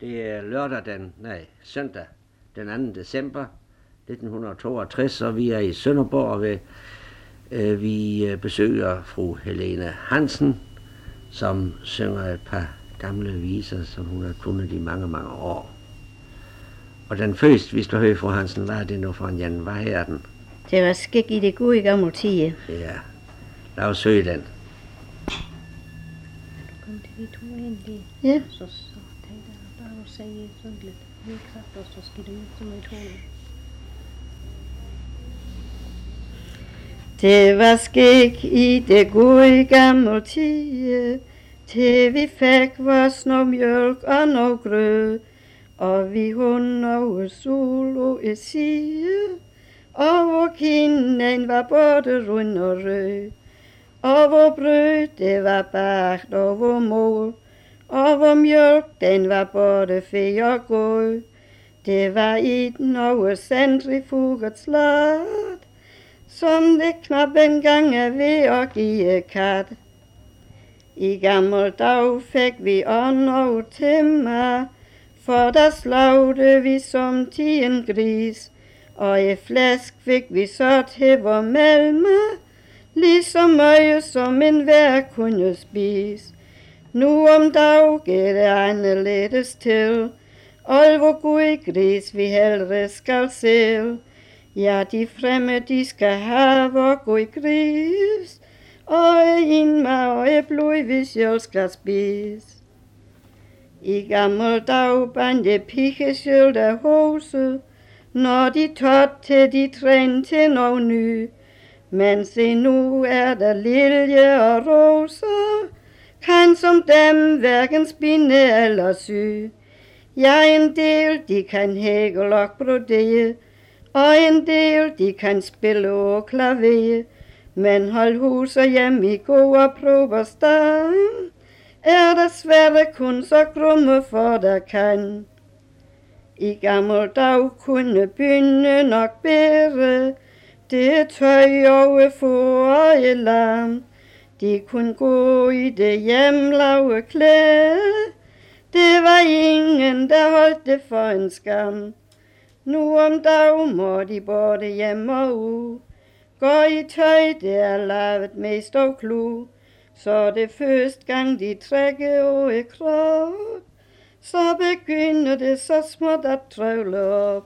Det er søndag den 2. december 1962, og vi er i Sønderborg, og vi besøger fru Helene Hansen, som synger et par gamle viser, som hun har kunnet i mange, mange år. Og den første, vi skal høre fru Hansen, hvad er det nu for en Jan? Hvad er den? Det var skik i det gode gamle tider. Ja, lad os søge den. Kom til de to egentlig. Ja. Så tænkte jeg bare at sige sådan lidt kraft, og så skal det ud som et hoved. Det var skik i det gode gamle tider, til vi fik vores noget mjølk og noget grød, og vi havde noget sol og et side, og hvor kinden var både rund og rød, og hvor brød det var bagt og hvor mål, og hvor mjølk den var både fe og god. Det var i noget centrifuget slot, som det knap engang er ved at give kat. I gammel dag fik vi ånd og timmer, for der slagte vi som til en gris, og i flæsk fik vi så til vor melme, ligesom meget som en hver kunne spise. Nu om dag går det anderledes til, og hvor god gris vi hellere skal sælge. Ja, de fremme, de skal have vor god gris, og en og blod, vi selv skal spise. I gammel dag bandte pikeskjølt af hose, når de tåt til de træn til noget ny. Men se nu er der lilje og roser, kan som dem hverken spinde eller sy. Ja, en del de kan hægle og brodere, og en del de kan spille og klaver. Men hold hus og hjem i gå og prøver stand, er der svære kun så grumme for der kan. I gammel dag kunne bynde nok bære, det tøj over for og i lam. De kunne gå i det hjemlave klæde, det var ingen der holdt det for en skam. Nu om dag må de både hjem og ud, gå i tøj det er lavet mest og klu. Så det første gang de trækker over i krop, så begynder det så småt at trøvle op.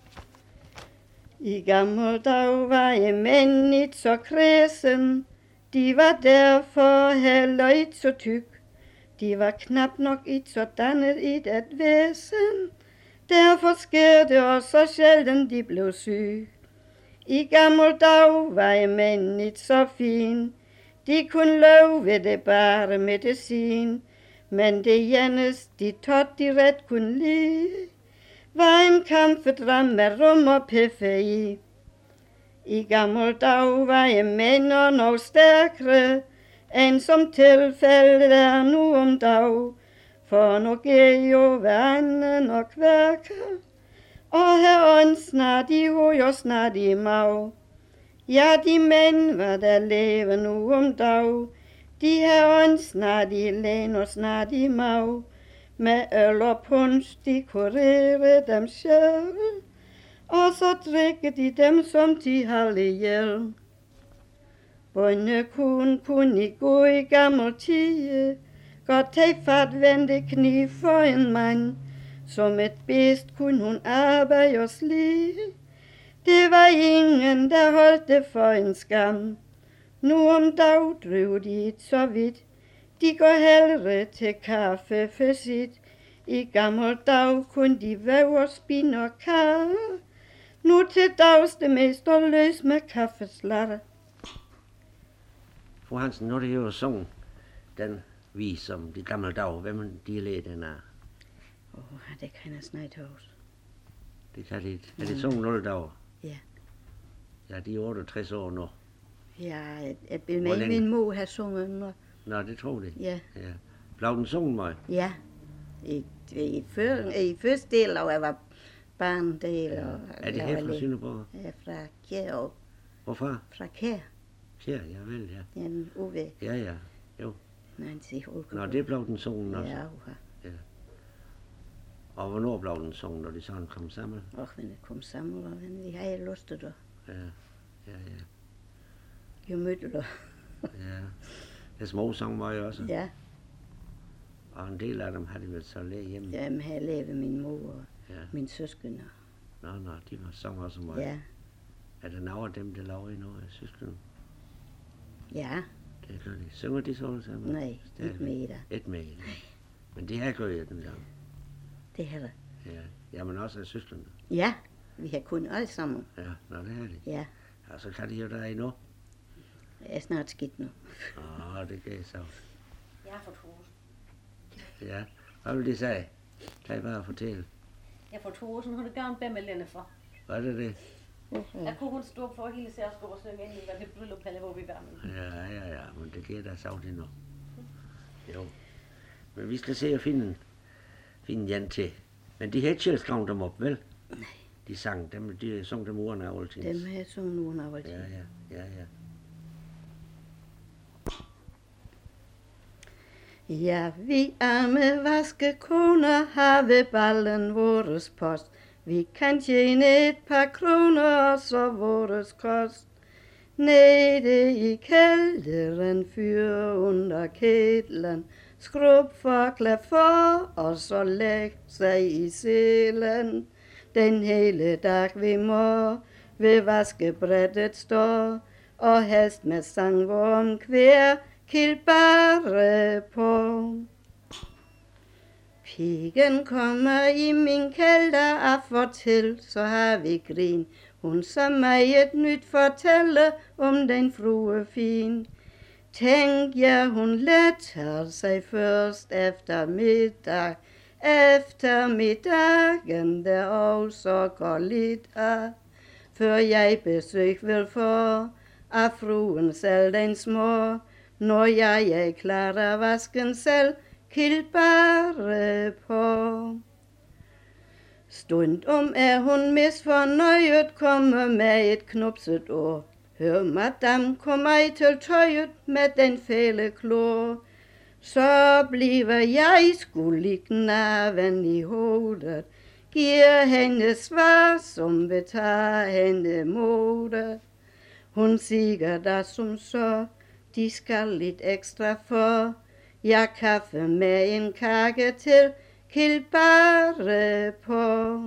I gammel dag var I mænd ikke så kredsen, de var derfor heller ikke så tyk. De var knap nok ikke så dannet i et væsen, derfor sker det også så sjældent de blev syge. I gammel dag var I mænd ikke så fin, de kunne love ved det bare medicin, men det eneste de tot de ret kunne lide, var en kamfedram med rum og piffe i. I gammel dag var I mænd og noget stærkere, end som tilfældet er nu om dag, for nu går jo hveranden og kværker, og her snart de jo snart i mag. Ja, de mænd var der leve nu om dag, de her snart i læn og snart i mag. Med øl og punch, de kurere dem selv, og så drikker de dem som de halve ihjel. Bonde kun i gå i gammel tider, godt tage fat vente kniv for en mand. Som et bedst kunne hun arbejde og slide, det var ingen der holdt det for en skam. Nu om dag driver de ikke så vidt, de går hellere til kaffe for sit. I gammel dag kunne de væve og spinde og kaffe, nu til dags det mest og løs med kaffeslatter. Fru Hansen, nu er det jo sunget den vis som de gamle dage. Hvem de led den af? Det kan jeg snart huske. Det kan de. Er det sunget 0 dage? Ja. Ja, de er 68 år nu. Ja, jeg vil med min mor have sunget den. Nå, det tror jeg. Ja. Ja. Blev den sunget mig? Ja. I første del, og jeg var barndel. Ja. Er det her fra Sønderborg? Ja, fra Kjær. Hvorfra? Fra Kjær. Kjær, ja vel, ja. En uve. Ja, jo. Nancy Holger. Nå, det blev den sunget også. Ja, ja. Og hvornår blev den sunget, når de sådan kom sammen? Men det kom sammen, og vi havde lyst til det. Ja. Jeg mødte det. Ja. Det små sang var jo også. Ja. Og en del af dem havde de vel så lært hjemme. Jamen, her levede min mor og min søskende. Nå, de var sang også meget. Ja. Er der nogle af dem, der laver i noget af søskende? Ja. Det gør de. Synger de så sammen? Nej, ikke med der. Ikke med der. Men det her gør jeg den gang. Det her. Ja. Jamen også af søskende. Ja, vi har kun alle sammen. Ja, det er det. Ja. Ja, så kan de jo der endnu. Jeg er snart skidt nu. Det kan jeg så. Jeg har fået hos. Ja, hvad vil de sige? Kan I bare fortælle? Jeg får 2 år, så hun har gerne bedt med Lene for. Hvad er det? Jeg kunne hun stå for hele særskab og synge ind i, hvad det bryllup hvor vi var med. Ja, men det giver der savt endnu. Jo. Men vi skal se og finde Jan til. Men de har ikke selv skrevet dem op, vel? Nej. De sang dem uren af altid. Dem har jeg sunget uren af altid. Ja. Ja, vi arme vaskekoner har ved ballen vores post. Vi kan tjene et par kroner, og så vores kost. Nede i kælderen fyr under ketlen, skrub for klaffer, og så læg sig i selen. Den hele dag vi må ved vaskebrættet stå, og helst med sangvorm kvær, kild bare på. Pigen kommer i min kælder og fortæl, så har vi grin. Hun så mig et nyt fortælle om den frue fin. Tænk jer, hun letter sig først efter middag. Eftermiddagen der også går lidt af. Før jeg besøg vil få af fruen selv den små. Når jeg er klar af vasken selv, kild bare på. Stundom er hun misfornøjet, kommer med et knupset ord. Hør, madame, kom mig til tøjet med den fæle klor. Så bliver jeg skulle knaven i hovedet, giver hende svar, som vil tage hende modet. Hun siger der som så, de skal lidt ekstra for. Jeg kaffe med en kage til, kild bare på.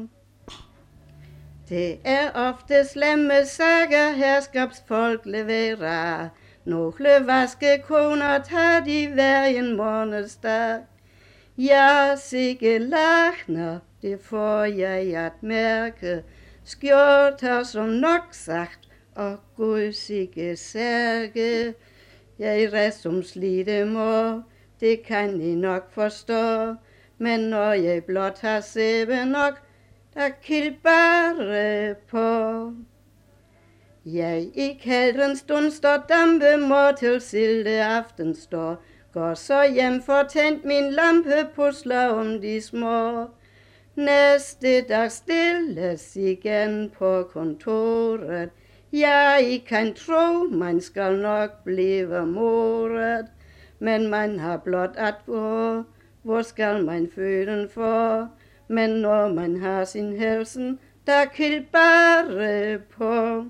Det er ofte slemme sager, herskabsfolk leverer. Nogle vaskekoner tager de hver en månedsdag. Ja, sikke lachner, det får jeg at mærke. Skjorter som nok sagt, og gud sikke særke. Jeg er som slidte mor, det kan I nok forstå. Men når jeg blot har sæbe nok, der kild bare på. Jeg i kældrens stund står dampe, må til silde aften står. Går så hjem for tændt min lampe, pusler om de små. Næste dag stilles igen på kontoret. Ja, I kan tro, man skal nok blive moret. Men man har blot at gå, hvor skal man føden for? Men når man har sin helsen, der kild bare på.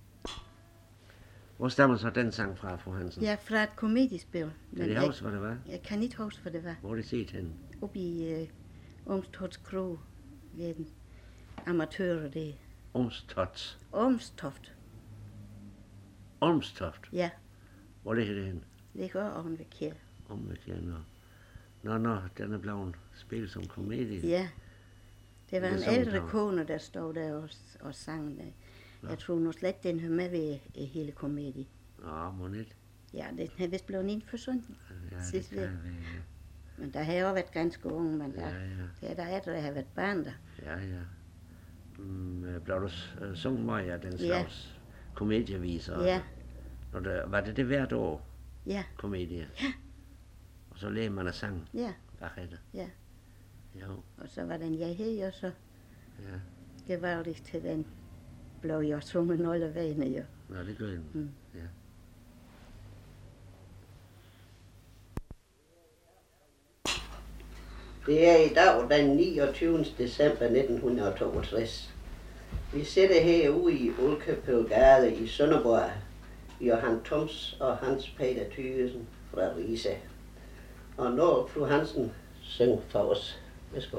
Hvor stammer så den sang fra, fru Hansen? Ja, fra et komediespil. Kan I huske, hvad det var? Jeg kan ikke huske, hvad det var. Hvor er det set henne? Oppe i Omstofts Kro, ved den amatører det. Omstoft. Omstoft. Omstoft? Ja. Hvor ligger det henne? Det går om ved Kjær. Om ved Kjær, nå, den er blevet spillet som komedie. Ja. Det var Det er en sådan, ældre der- kone, der stod der og sang der. Jeg tror nu slet, den hører med ved hele komedien. Nå, må ikke. Ja, den har vist blevet indforsundet. Ja, det Sidst kan vi- være, Men der har jo været ganske unge, men ja. der har været barn der. Ja. Blev du sunget meget af den Ja. slags komedieviser? Ja. Var det hvert år, Ja, komedie? Ja. Og så lærer man at sang ja, bagefter? Ja. Jo, og så var den jeg hed, og så ja. gevaldigt til den blev jeg sunget alle vegne, jo. Nå, det gør den. Mm. Ja. Det er i dag den 29. december 1962. Vi sidder herude i Ulkebølgade i Sønderborg. Johan Toms og Hans Peter Thygesen fra Riese. Og når fru Hansen synger for os. Værsgo.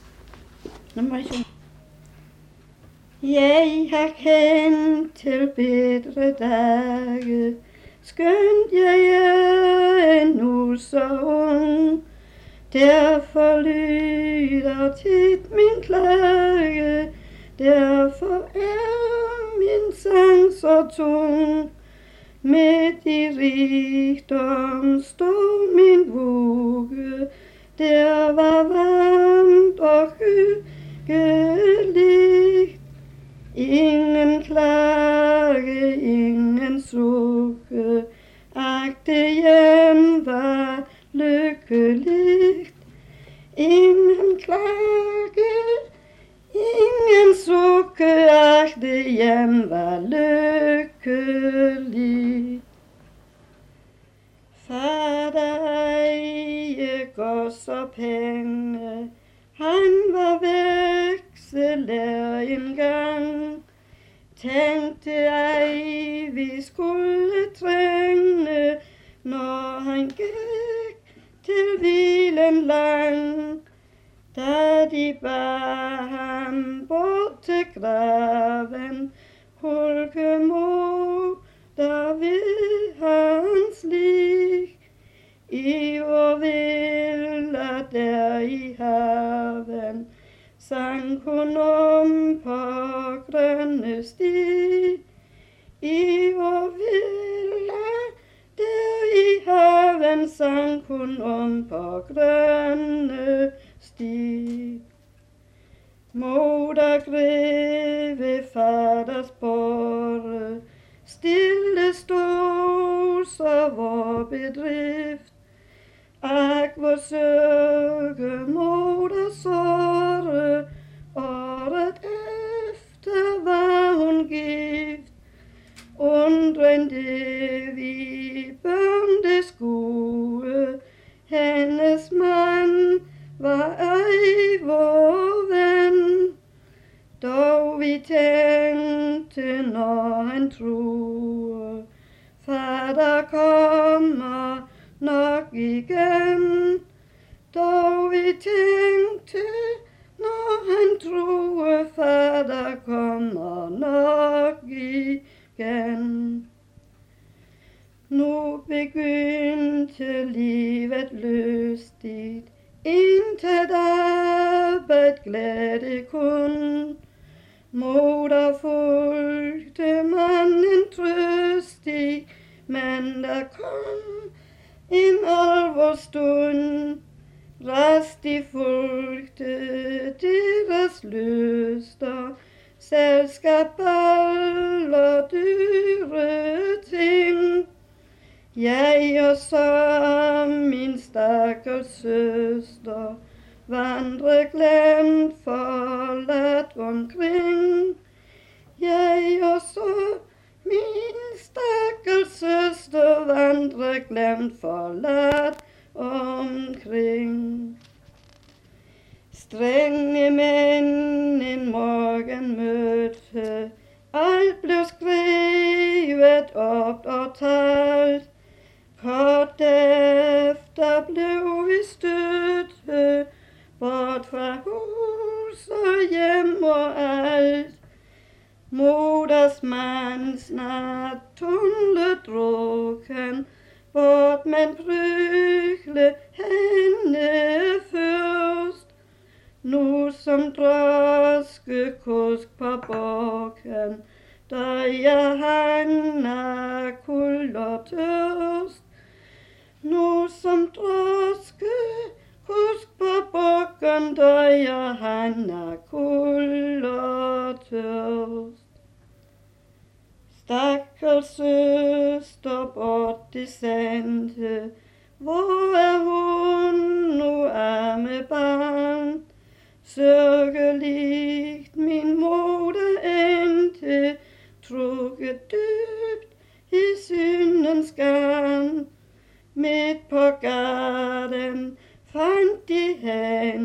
Jeg har kendt til bedre dage, skønt jeg er endnu så ung. Derfor lyder tit min klage, derfor er min sang så tung. Midt i rigdom stod min vugge, der var varmt og hyggeligt. Ingen klage, ingen sukke, det hjem var lykkeligt. Ingen klage, ingen sukke, det hjem var lykkeligt. Fader eje gods og penge, han var vekselærer engang. Tænkte ej, vi skulle trænge, når han gik til hvilen lang. Da de bar ham bort til graven, hulkemod, der ved hans lig. I vor villa der i haven, sang hun om på grønne sti. I vor villa der i haven, sang hun om på grønne sti. Moder greve faders borre, stille stod så vor bedrift. Ak, hvor søge moder sorre, året efter var hun gift. Undrende vi børnte skue, hendes mand var ej vor ven. Dog vi tænkte, når han troede, fader kommer nok igen. Dog vi tænkte, når han troede, fader kommer nok igen. Nu begyndte livet lystigt, intet arbejde glæde kun. Moder fulgte manden trøstig, men der kom en alvorstund. Rastigt fulgte deres lyster, selskab og dyre ting. Jeg og så min stakkels søster vandre glemt forladt omkring. Jeg og så min stakkels søster vandre glemt forladt omkring. Strenge mænd en morgen mødte, alt blev skrevet op og talt. Kort efter blev vi støtte, bort fra hus og hjem og alt. Moders mand snart tunle drukken, bort men prygle hende først. Nu som droskekusk på bakken, døjer han af kuld og tørst. Nu som droskekusk på bakken, døjer han af kuld og tørst. Stakkels søster bort de sendte, hvor er hun nu arme barn? Sørgeligt min moder endte, trukket dybt i syndens garn. Midt på gaden fandt de hende,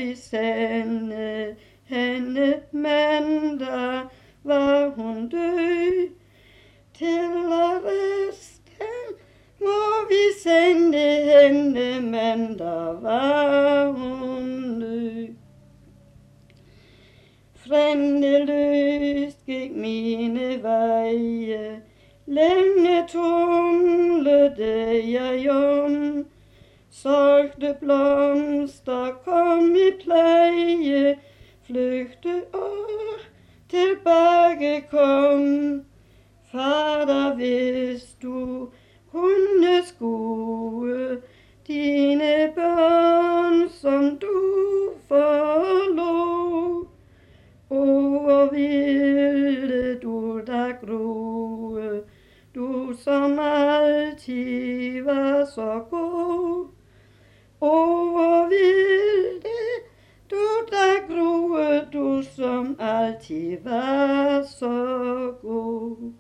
vi sende hende mandag, var hun død. Til resten må vi sende hende mandag, var hun død. Frændeløst gik mine veje, længe tumlede jeg om. Solgte blomster, kom i pleje, flygte og tilbage kom. Fader, hvis du kunne skue dine børn, som du forlod, hvor ville du da grue, du som altid var så god. Hvor ville du da grue, du som altid var så god.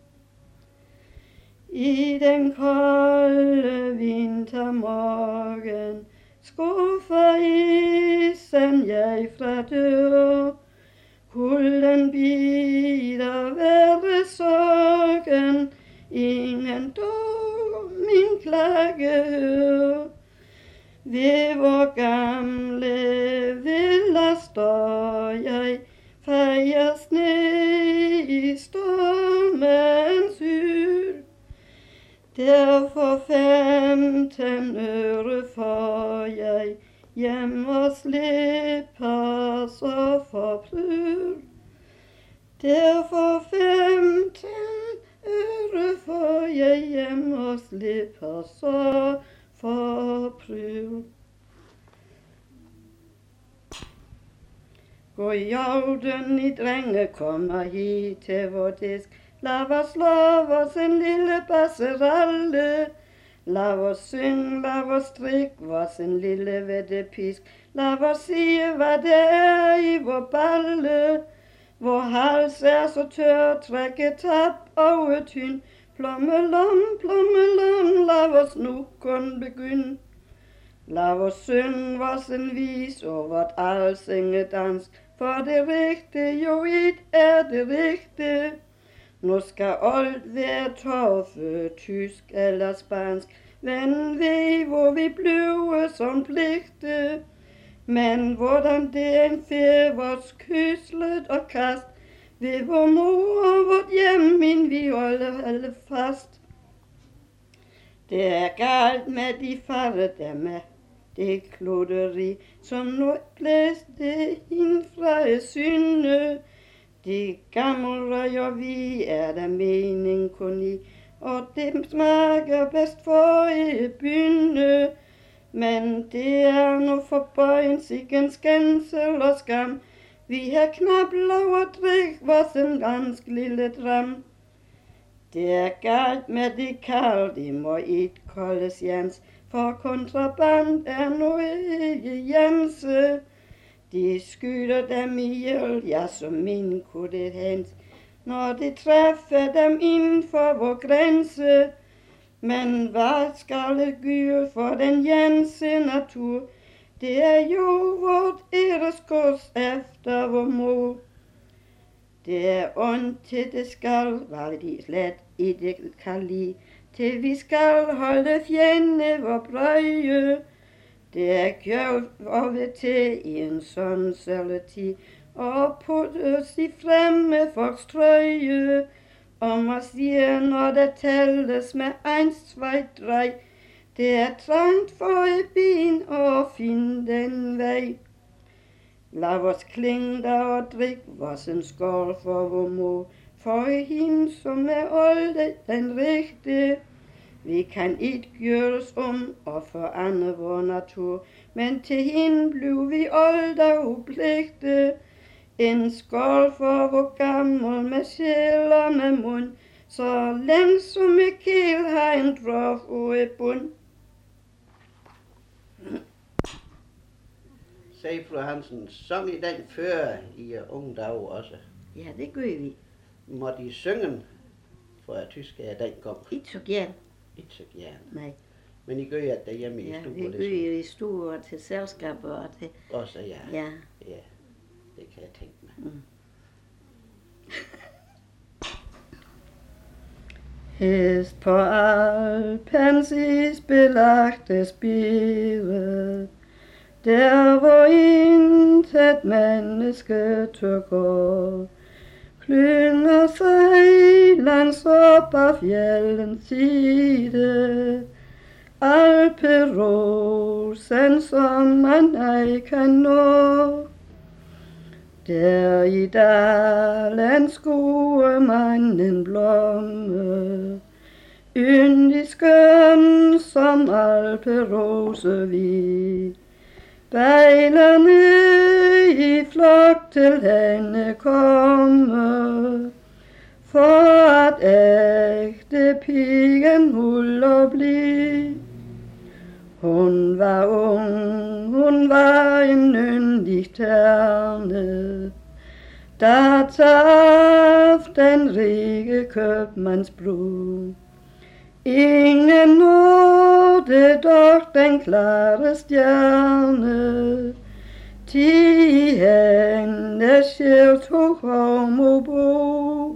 I den kolde vintermorgen skuffer isen jeg fra dør. Kulden bider være sorgen, ingen dog min klage hør. Ved vor gamle villa står jeg, fejres ned i stormens hyl. Derfor 15 øre får jeg, hjem og slipper så for pryl. Derfor 15 øre får jeg, hjem og slipper så for pryl. God jorden i drenge kommer hit til vor disk. Lad os slå os en lille basseralle. Lad os synge, lad os strikke vores en lille vettepisk. Lad os sige, hvad det er i vor balle. Vor hals er så tør, trække tap og tynd. Plommelom, plommelom, lad os nu kun begynde. Lad os synge vores en vis og vort alsingedans. For det rigtige, jo et er det rigtige. Nu skal alt være toffe, tysk eller spansk. Hvem ved, hvor vi bliver som pligte. Men hvordan det en fer vores kyslet og kast. Ved vor mor og vort hjem, min vi holde fast. Det er galt med de farve der med det kloderi, som nu blæste ind fra synde. De gamle og vi er der mening kun i, og det smager bedst for i bynde. Men det er nu for bøjen sikken skænsel og skam. Vi har knap lov at drikke vores en gansk lille dram. Det er galt med de kald, de må et koldes jans, for kontraband er nu ikke janse. De skyder dem ihjel, ja som min kunne det hent, når de træffer dem inden for vor grænse. Men hvad skal det gøre for den janse natur? Det er jo vort æresgods efter vor mor. Det er ondt til det skal, hvad de slet ikke kan lide, til vi skal holde fjende vor brøje. Det er gjort over til i en sådan særlig og puttes i fremme folks trøje. Og man siger, når der tælles med 1, 2, 3, det er trangt for et ben og finde den vej. Lad os klinge der og drikke vores en skål for vor mor, for hende som er olde den rigtige. Vi kan ikke gøres om og forandre vor natur, men til hende blev vi olde og upligte. En skål for vor gammel med sjæl og med mund, så længe som Mikkel har en drop og et bund. Se, fru Hansen, sang I den før i unge dage også? Ja, det gør vi. Må de synge for at tyske den kom? Ikke så gerne. Ikke så gerne. Nej. Men I gør at derhjemme i Ja, stuen? vi gør i stuer til selskaber og til... Også, ja. Ja. Ja, det kan jeg tænke mig. Hest på Alpens isbelagte spire, der hvor intet menneske tør gå, klynger sig langs op af fjellens side, Alperosen som man ej kan nå. Der i dalen skuer man en blomme, yndig skøn som alperose hvid. Bejlerne i flok til hende komme, for at ægte pigen huller blive. Hun var ung, hun var en yndig terne, da taf den rige købmandsbrud. Ingen nåede dog den klare stjerne, ti hende sjæl tog Holmobro.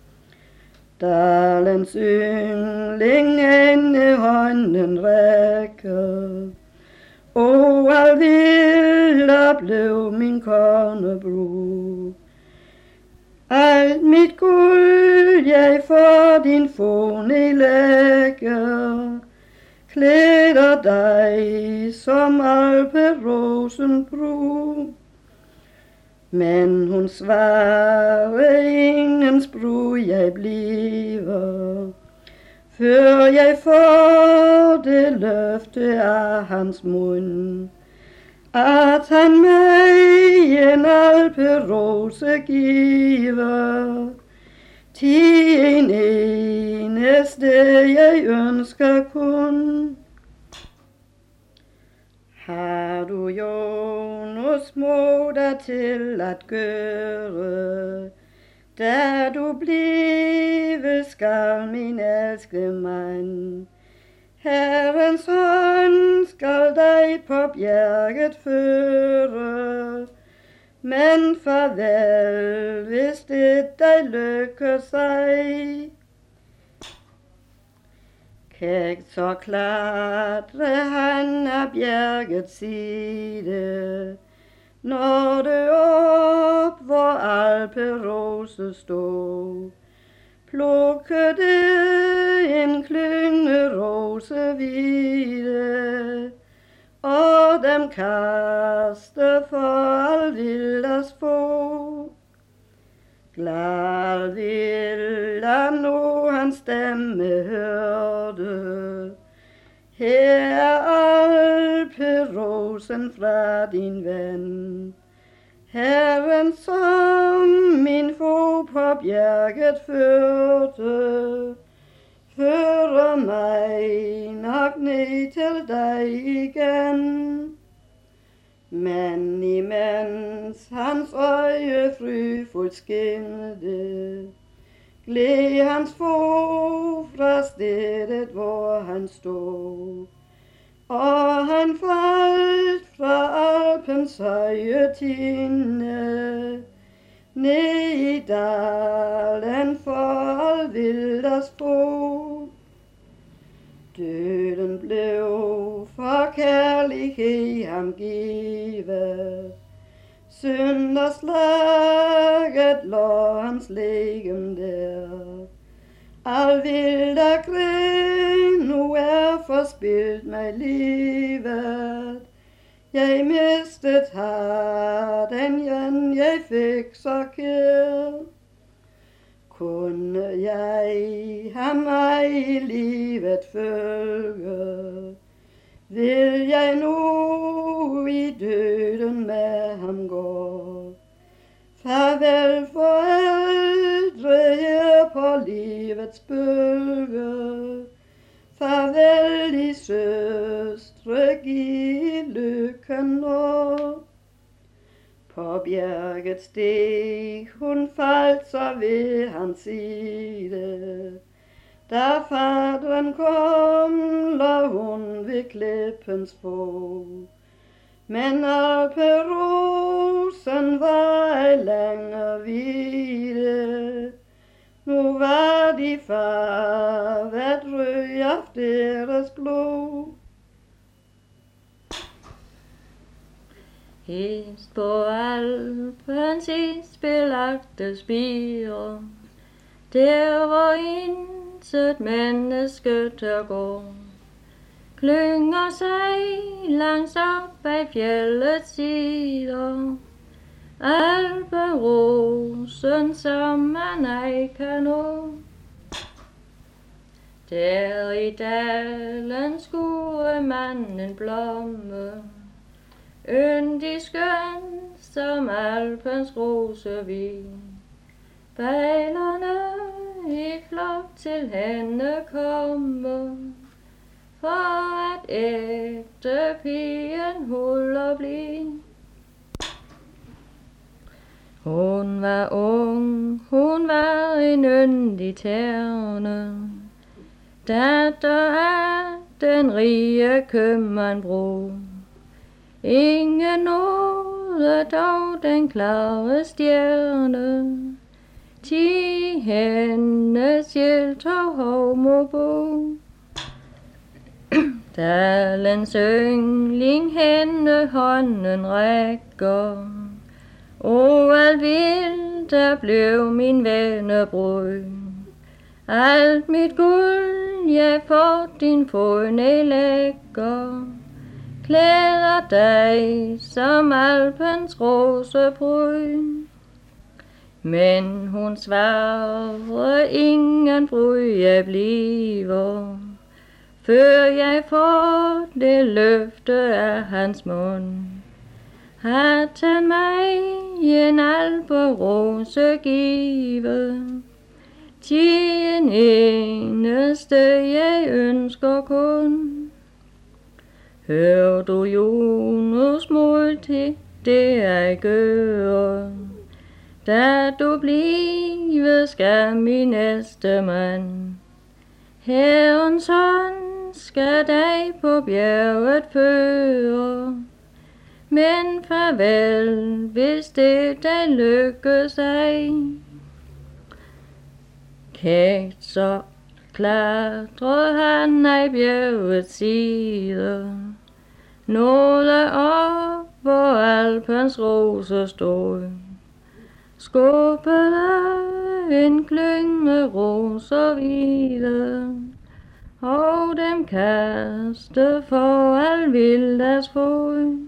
Dalens yngling ende hånden rækker, og alvilda blev min konebro. Alt mit guld jeg for din fone lægger, klæder dig som alperosen brug. Men hun svarer ingens brug jeg bliver, før jeg får det løfte af hans mund, at han mig en alperose giver, til en eneste jeg ønsker kun. Har du Jonas må der til at gøre, da du blive skal min elskede mand. Herrens hånd skal dig på bjerget føre, men farvel, hvis det dig lykker sig. Kægt så klatre han af bjergets side, når det op, hvor alperose stod. Plukkede en klynge rose hvide, og dem kaste for alvildas få. Glad vilda nu hans stemme hørte, her er alperosen fra din ven. Herren som min fod på bjerget førte, fører mig nok ned til dig igen. Men imens hans øje frygtfuldt skinnede, gled hans fod fra stedet, hvor han stod. Og han faldt fra Alpens høje tinde, ned i dalen for alvildas fod. Døden blev for kærlighed ham givet, synderslaget lå hans legem der. Alvilda gren, nu er forspildt mig livet. Jeg mistet her den jeg fik så kær. Kunne jeg ham mig i livet følge, vil jeg nu i døden med ham gå. Farvel forældre her på livets bølge, farvel I søstre, giv lykken nå. På bjerget steg hun faldt så ved hans side, Da faderen kom, lå hun ved klippens fod. Men alperosen var ej længere vide. Nu var de farvet rød af deres blod. Hist på Alpens isbelagte spire, der hvor intet menneske tør gå, klynger sig langs op ad fjellets sider. Alperosen, som man ej kan nå. Der i dalen skue man en blomme, yndig skøn som Alpens rosevin. Bejlerne i flok til hende kommer, for at ægte pigen holder bliv. Hun var ung, hun var en yndig terne, datter af den rige købmandbro. Ingen nåede dog den klare stjerne, ti hendes hjælp tog Hovmo bo. Dalens yngling hende hånden rækker, alvild der blev min vennebrød. Alt mit guld jeg for din fod lægger, klæder dig som Alpens rosebrud. Men hun svarer ingen brud jeg bliver, før jeg får det løfte af hans mund, at han mig en alperose give. Til en eneste jeg ønsker kun. Hør du Jonas mod til det jeg gør, da du blive skal min næste mand. Herrens hånd skal dig på bjerget føre, men farvel, hvis det dig lykkes ej. Kægt så klatrede han af bjergets side, nåede op, hvor Alpens roser stod. Skubbede en klynge roser hvide, og dem kaste for alvild deres fod.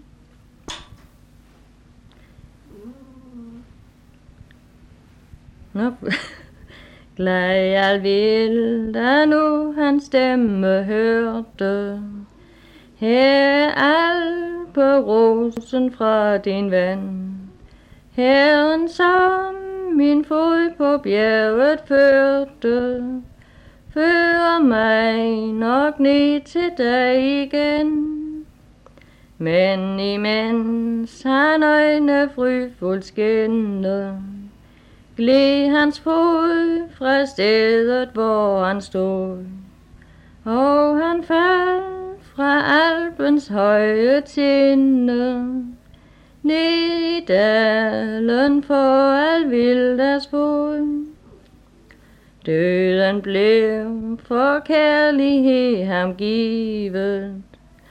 Glad alvild, da nu hans stemme hørte, her alperosen fra din ven. Herren som min fod på bjerget førte, fører mig nok ned til dig igen. Men imens han øjne frygtfuldt skinnede, gled hans fod fra stedet, hvor han stod, og han faldt fra Alpens høje tinde, ned i dalen for alvild deres fod. Døden blev for kærlighed ham givet,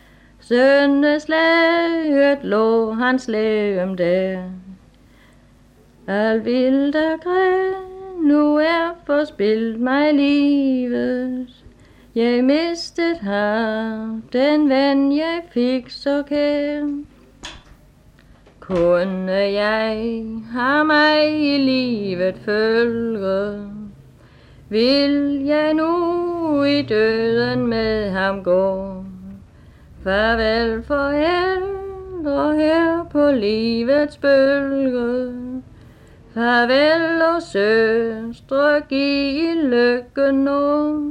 søndeslaget lå hans legem der. Alvild der græd, nu er forspildt mig livet. Jeg mistede ham, den ven jeg fik så kær. Kunne jeg have mig i livet følge, vil jeg nu i døden med ham gå. Farvel forældre her på livets bølge, farvel og søstre, giv lykken nu.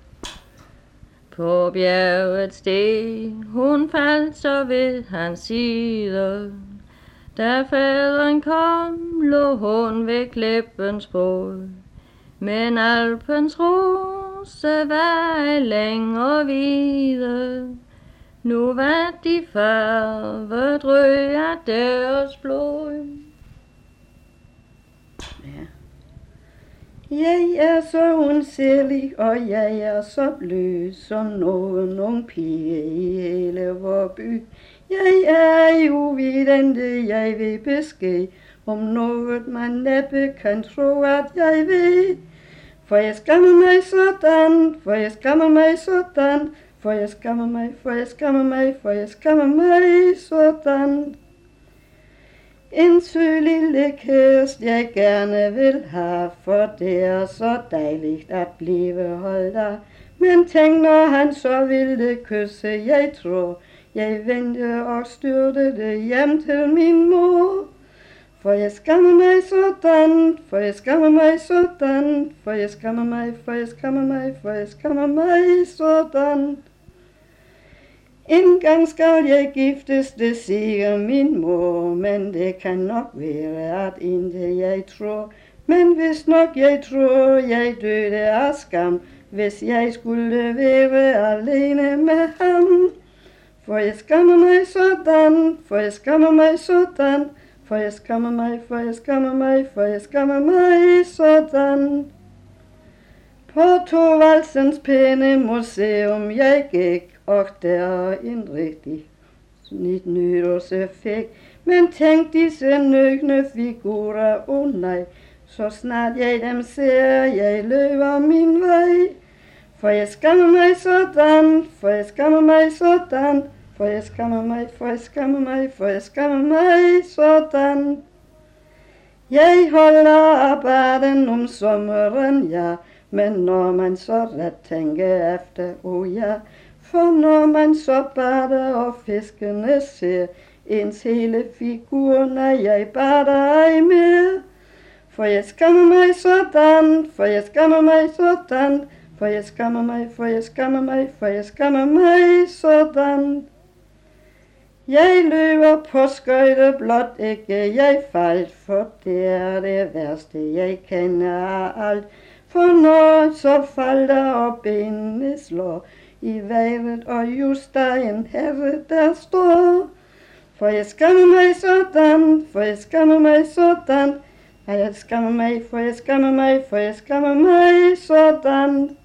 På bjerget steg hun faldt så ved hans side, da faderen kom, lå hun ved klippens fod. Men Alpens ro rosevej lang og vide. Nu var de farvet røde af deres blod. Ja. Jeg er så undselig, og jeg er så blød, som nogen ung pige i hele vor by. Jeg er uvidende, jeg vil besked om noget, man næppe kan tro, at jeg ved. For jeg skammer mig sådan, for jeg skammer mig sådan, for jeg skammer mig, for jeg skammer mig, for jeg skammer mig sådan. En sød lille kærest, jeg gerne vil have, for det er så dejligt at blive holdt af. Men tænk, når han så ville kysse, jeg tror, jeg vendte og styrtede hjem til min mor. For jeg skammer mig sådan, for jeg skammer mig sådan, for jeg skammer mig, for jeg skammer mig, for jeg skammer mig sådan. En gang skal jeg giftes, det siger min mor, men det kan nok være, at ikke jeg tror. Men hvis nok jeg tror, jeg døde af skam, hvis jeg skulle være alene med ham. For jeg skammer mig sådan, for jeg skammer mig sådan, for jeg skammer mig, for jeg skammer mig, for jeg skammer mig sådan. På Thorvaldsens pæne museum jeg gik, og der en rigtig snit nytårseffekt. Men tænk disse nøgne figurer, nej, så snart jeg dem ser, jeg løber min vej. For jeg skammer mig sådan, for jeg skammer mig sådan, for jeg skammer mig, for jeg skammer mig, for jeg skammer mig sådan. Jeg holder af baden om sommeren, ja, men når man så ret tænker efter, ja. For når man så bader og fiskene ser ens hele figur, når jeg bader ej mere. For jeg skammer mig sådan, for jeg skammer mig sådan, for jeg skammer mig, for jeg skammer mig, for jeg skammer mig sådan. Jeg løber på skøjte, blot ikke jeg faldt, for det er det værste, jeg kender af alt. For når så falder og benene slår i vejret, og just der en herre, der står. For jeg skammer mig sådan, for jeg skammer mig sådan, for jeg skammer mig, for jeg skammer mig, for jeg skammer mig sådan.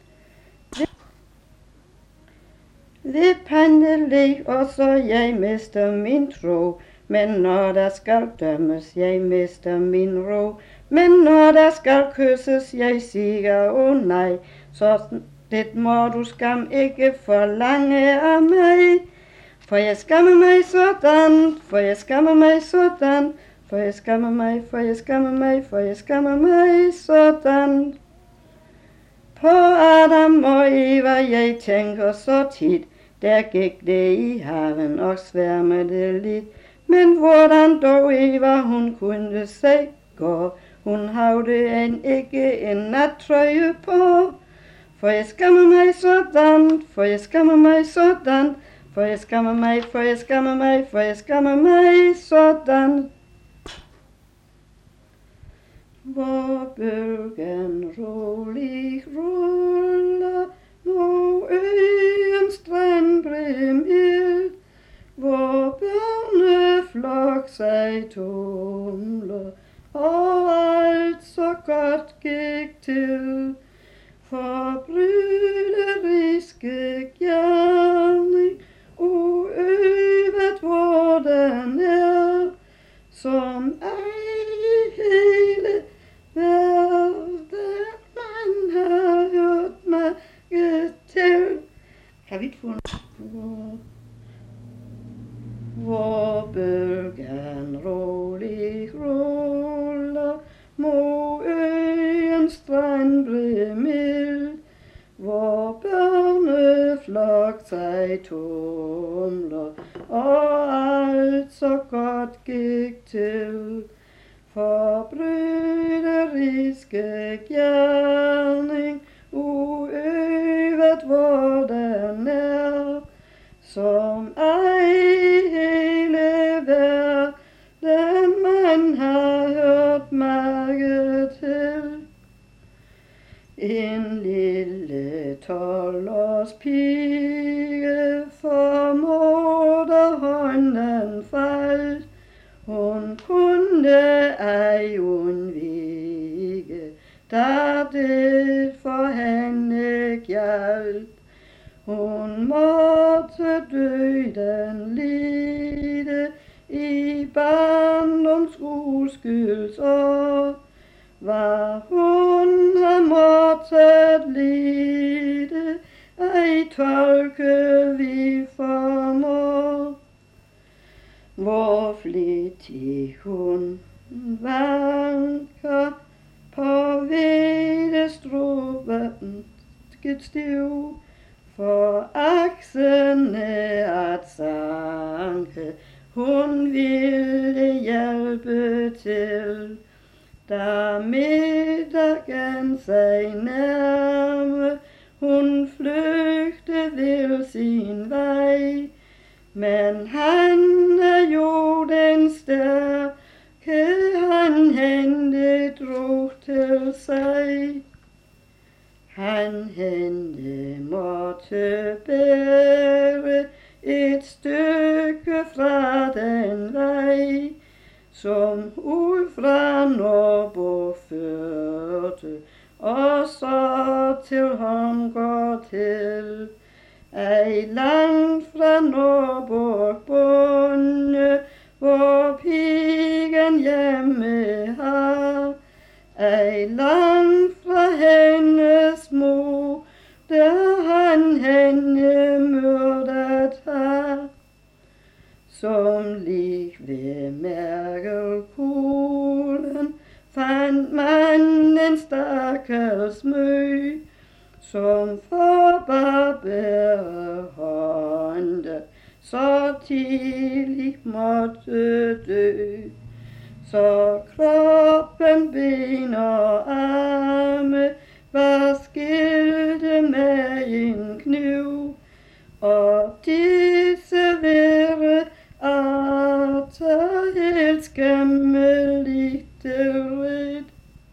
Ved pandelig også jeg mister min tro, men når der skal dømmes, jeg mister min ro. Men når der skal kysses, jeg siger, nej, så det må du skam ikke forlange af mig. For jeg skammer mig sådan, for jeg skammer mig sådan, for jeg skammer mig, for jeg skammer mig, for jeg skammer mig sådan. På Adam og Eva, jeg tænker så tit, der gik det i haven og sværmede lidt. Men hvordan dog Eva, hun kunne sig gå, hun havde ikke en nattrøje på. For jeg skammer mig sådan, for jeg skammer mig sådan, for jeg skammer mig, for jeg skammer mig, for jeg skammer mig sådan. Hvor bølgen rolig ruller mod øens strandbrimel, hvor børneflok sig tumler, og alt så godt gik til. For bryderiske gerning, uøvet hvor den er, som ej hele verden man har hørt mig til. Kan vi ikke få en... Hvor bølgen rolig ruller mod øens strandbrimel, hvor børneflok sig tumler, og alt så godt gik til. For bryderiske gerning, uøvet hvor den er, som ej hele verden man har hørt mærke til. En lille 12-års pige formåede hånden faldt. Hun kunne ej undvige, da det for hende gjaldt. Hun måtte døden lide i barndoms uskyldsår. Hvad hun har måttet lide, ej tolke vi formår. Hvor flittig hun vanker på hvedestruben stiv, for aksene at sanke, hun ville hjælpe til. Da middagen sig nærme, hun flygte vil sin vej. Men han er jo den stærke, han hende drog til sig. Han hende måtte bære et stykke fra den vej, som ud fra Norrbo førte, og så til Hångård til. Ej langt fra Norrbo bonde, hvor pigen hjemme har. Ej langt fra hendes mor, der han hende myrdet har. Som lig ved mærkelkuglen fandt man en stakkels mø, som for barbære håndet så tidligt måtte dø. Så kroppen, ben og arme var skilte med en kniv, og disse være arter helt skæmmeligt rid.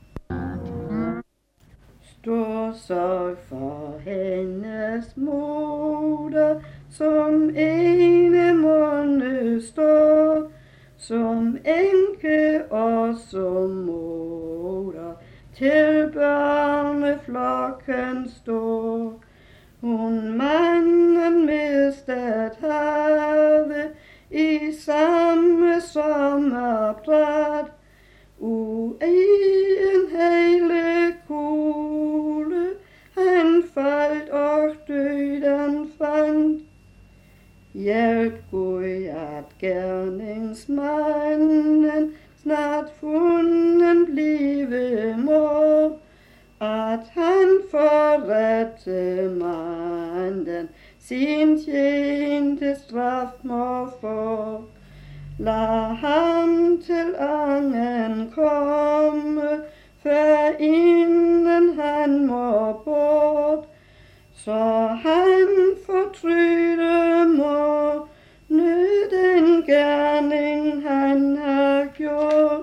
Stor sorg for hendes moder, som ene måned står, som enke og som moder, til børneflokken står. Hun manden mistet have i samme sommerbræt, i en hele kugle, han faldt og døden fandt. Hjælp Gud, at gerningsmanden snart funden blive må, at han forrette manden sin tjente straf må få. Lad ham til angen komme, før inden han må bort, så han fortryde må den gerning han har gjort.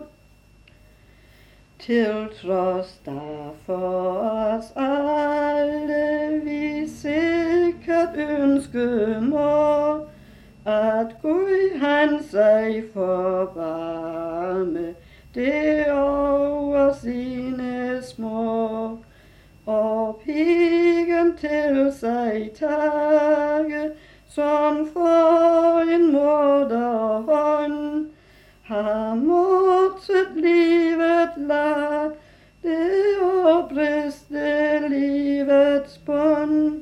Til trods derfor os alle vi sikkert ønske må, at Gud han sig forbarme det over sine små, og pigen til sig tage, som for en moderhånd har måttet livet lade og briste livets bånd.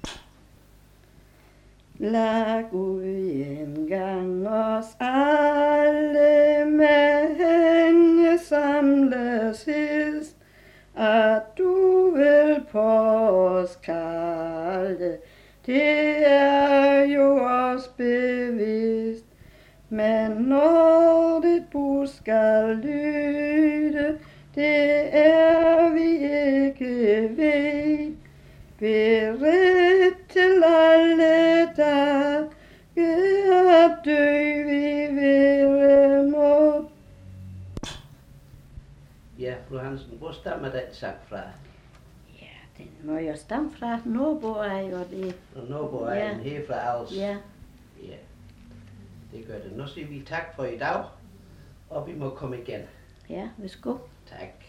Lad Gud engang os alle med hende samles sidst, at du vil på os kalde, det er jo os bevidst. Men når dit bud skal lyde, det er vi ikke ved. Beredt til alle dage, at dø vi være må. Ja, fru Hansen, hvor stammer den sang fra? Ja, Den må jo stamme fra naboer jo det. Og naboer er Ja. den herfra altså. Ja. Ja. Det gør det. Nu siger vi tak for i dag, og vi må komme igen. Ja, værsgo. Tak.